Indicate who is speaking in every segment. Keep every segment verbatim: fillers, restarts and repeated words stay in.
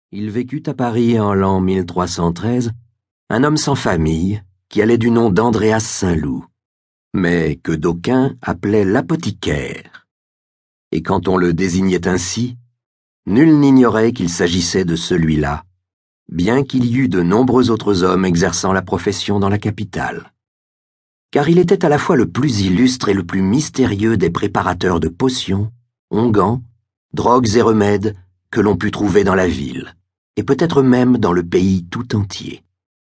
Speaker 1: Il vécut à Paris en l'an mille trois cent treize, un homme sans famille qui allait du nom d'Andréas Saint-Loup, mais que d'aucuns appelaient l'apothicaire. Et quand on le désignait ainsi, nul n'ignorait qu'il s'agissait de celui-là, bien qu'il y eût de nombreux autres hommes exerçant la profession dans la capitale. Car il était à la fois le plus illustre et le plus mystérieux des préparateurs de potions, onguents, drogues et remèdes que l'on put trouver dans la ville, et peut-être même dans le pays tout entier.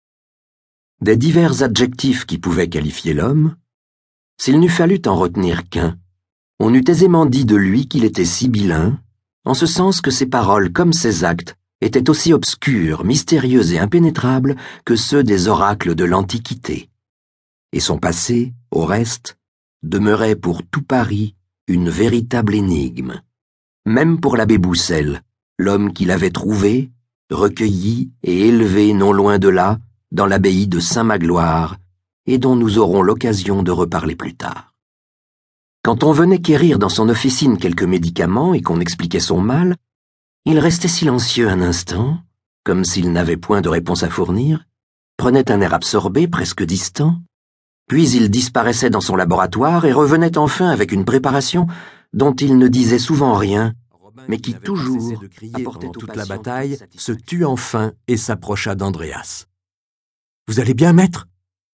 Speaker 1: Des divers adjectifs qui pouvaient qualifier l'homme, s'il n'eût fallu en retenir qu'un, on eût aisément dit de lui qu'il était sibyllin, en ce sens que ses paroles comme ses actes étaient aussi obscurs, mystérieux et impénétrables que ceux des oracles de l'Antiquité. Et son passé, au reste, demeurait pour tout Paris une véritable énigme, même pour l'abbé Boussel, l'homme qui l'avait trouvé, recueilli et élevé non loin de là, dans l'abbaye de Saint-Magloire, et dont nous aurons l'occasion de reparler plus tard. Quand on venait quérir dans son officine quelques médicaments et qu'on expliquait son mal, il restait silencieux un instant, comme s'il n'avait point de réponse à fournir, prenait un air absorbé, presque distant, puis il disparaissait dans son laboratoire et revenait enfin avec une préparation dont il ne disait souvent rien, mais qui toujours apportait toute la bataille, se tut enfin et s'approcha d'Andréas. « Vous allez bien, maître ?»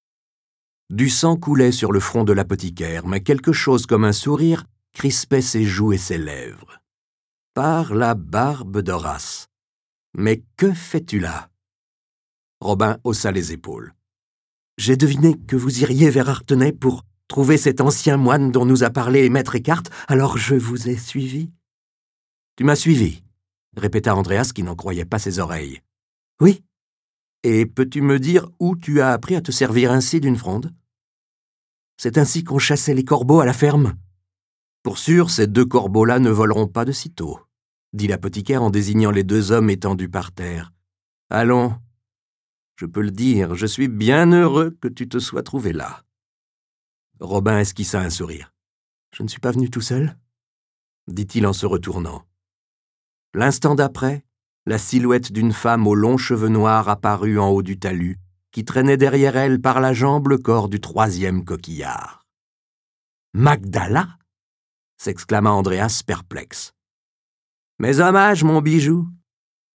Speaker 1: Du sang coulait sur le front de l'apothicaire, mais quelque chose comme un sourire crispait ses joues et ses lèvres. « Par la barbe d'Horace. Mais que fais-tu là ?» Robin haussa les épaules. « J'ai deviné que vous iriez vers Artenay pour trouver cet ancien moine dont nous a parlé maître Eckhart, alors je vous ai suivi. »« Tu m'as suivi ?» répéta Andréas qui n'en croyait pas ses oreilles. « Oui. Et peux-tu me dire où tu as appris à te servir ainsi d'une fronde ? C'est ainsi qu'on chassait les corbeaux à la ferme. Pour sûr, ces deux corbeaux-là ne voleront pas de sitôt, dit l'apothicaire en désignant les deux hommes étendus par terre. Allons, je peux le dire, je suis bien heureux que tu te sois trouvé là. Robin esquissa un sourire. Je ne suis pas venu tout seul, dit-il en se retournant. L'instant d'après, la silhouette d'une femme aux longs cheveux noirs apparut en haut du talus, qui traînait derrière elle par la jambe le corps du troisième coquillard. « Magdala !» s'exclama Andréas perplexe. « Mes hommages, mon bijou !»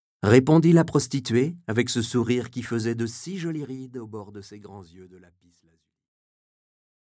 Speaker 1: répondit la prostituée avec ce sourire qui faisait de si jolies rides au bord de ses grands yeux de lapis lazuli.